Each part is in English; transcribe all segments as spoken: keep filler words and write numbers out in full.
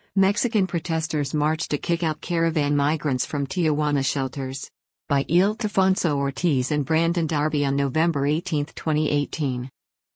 Mexican protesters marched to kick out caravan migrants from Tijuana shelters. By Ildefonso Ortiz and Brandon Darby on November eighteenth, twenty eighteen.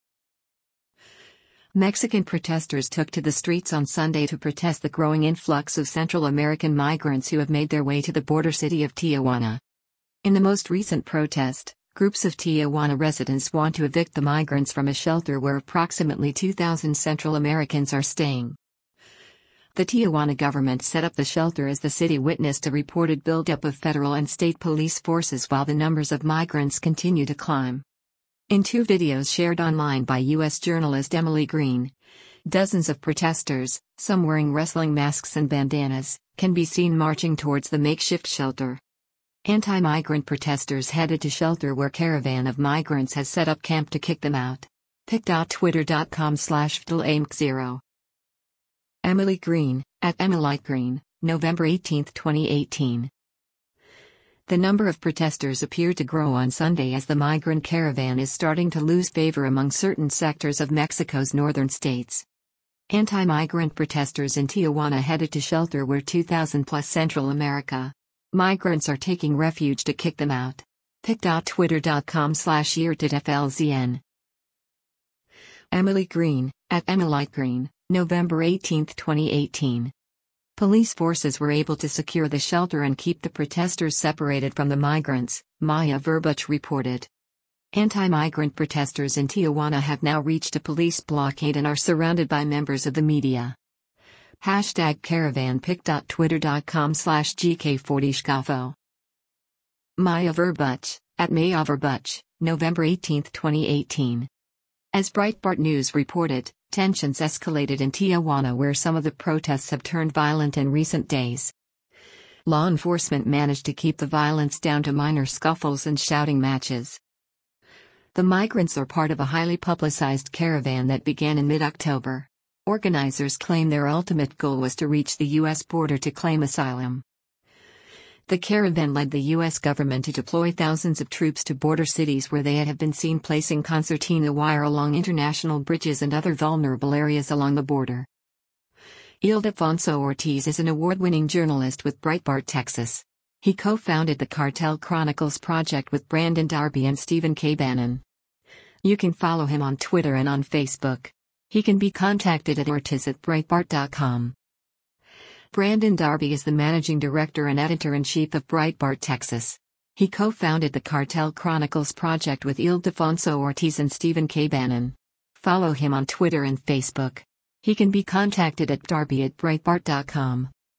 Mexican protesters took to the streets on Sunday to protest the growing influx of Central American migrants who have made their way to the border city of Tijuana. In the most recent protest, groups of Tijuana residents want to evict the migrants from a shelter where approximately two thousand Central Americans are staying. The Tijuana government set up the shelter as the city witnessed a reported buildup of federal and state police forces while the numbers of migrants continue to climb. In two videos shared online by U S journalist Emily Green, dozens of protesters, some wearing wrestling masks and bandanas, can be seen marching towards the makeshift shelter. Anti-migrant protesters headed to shelter where caravan of migrants has set up camp to kick them out. pic dot twitter dot com slash f d l a m c zero. Emily Green, at Emily Green, November eighteenth, twenty eighteen. The number of protesters appeared to grow on Sunday as the migrant caravan is starting to lose favor among certain sectors of Mexico's northern states. Anti-migrant protesters in Tijuana headed to shelter where two thousand plus Central America migrants are taking refuge to kick them out. pic dot twitter dot com slash yeartit f l z n. Emily Green, at Emily Green, November eighteenth, twenty eighteen. Police forces were able to secure the shelter and keep the protesters separated from the migrants, Maya Verbuch reported. Anti-migrant protesters in Tijuana have now reached a police blockade and are surrounded by members of the media. Hashtag caravan pic dot twitter dot com slash g k forty scafo. Maya Verbuch, at Maya Verbuch, November eighteenth, twenty eighteen. As Breitbart News reported, tensions escalated in Tijuana where some of the protests have turned violent in recent days. Law enforcement managed to keep the violence down to minor scuffles and shouting matches. The migrants are part of a highly publicized caravan that began in mid-October. Organizers claim their ultimate goal was to reach the U S border to claim asylum. The caravan led the U S government to deploy thousands of troops to border cities where they have been seen placing concertina wire along international bridges and other vulnerable areas along the border. Ildefonso Ortiz is an award-winning journalist with Breitbart Texas. He co-founded the Cartel Chronicles project with Brandon Darby and Stephen K. Bannon. You can follow him on Twitter and on Facebook. He can be contacted at ortiz at breitbart dot com. Brandon Darby is the managing director and editor-in-chief of Breitbart Texas. He co-founded the Cartel Chronicles project with Ildefonso Ortiz and Stephen K. Bannon. Follow him on Twitter and Facebook. He can be contacted at darby at breitbart dot com.